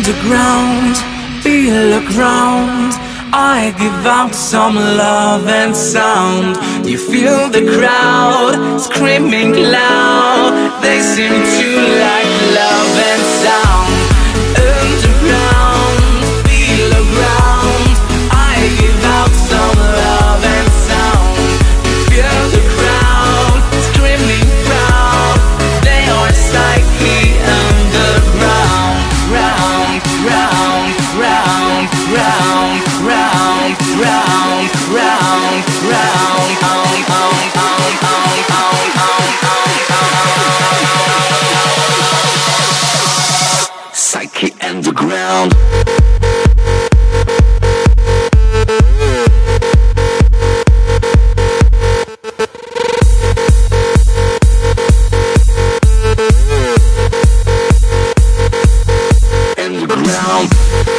Underground, feel the ground. I give out some love and sound. You feel the crowd screaming loud. They seem to like love and sound. Underground, feel the ground. I give out some love and sound. You feel the crowd screaming proud. They are psyche underground. Round, round, round, round, round, round, round, round, Psyche underground. Underground.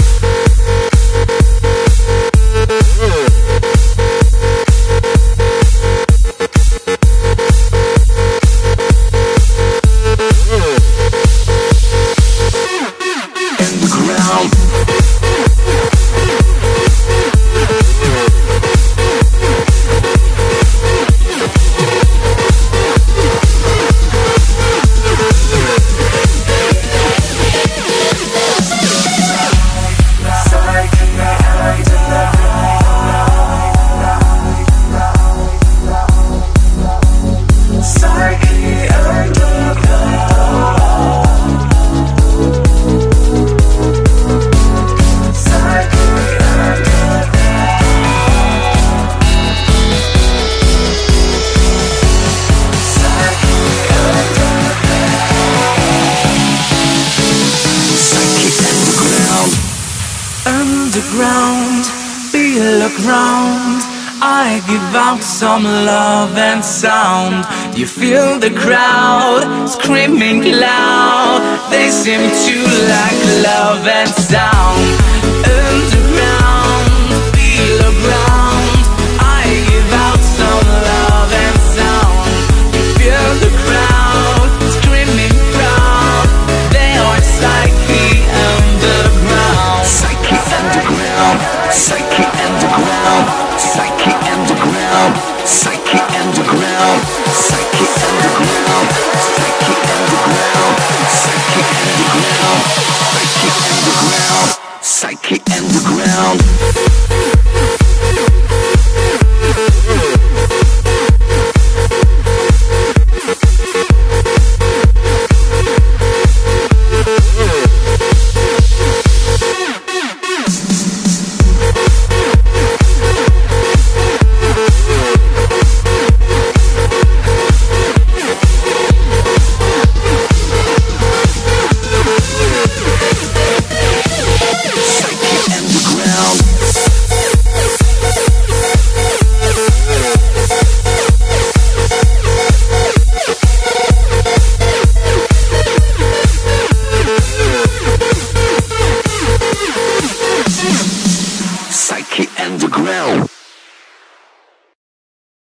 Underground, feel the ground. I give out some love and sound. You feel the crowd screaming loud. They seem to like love and sound.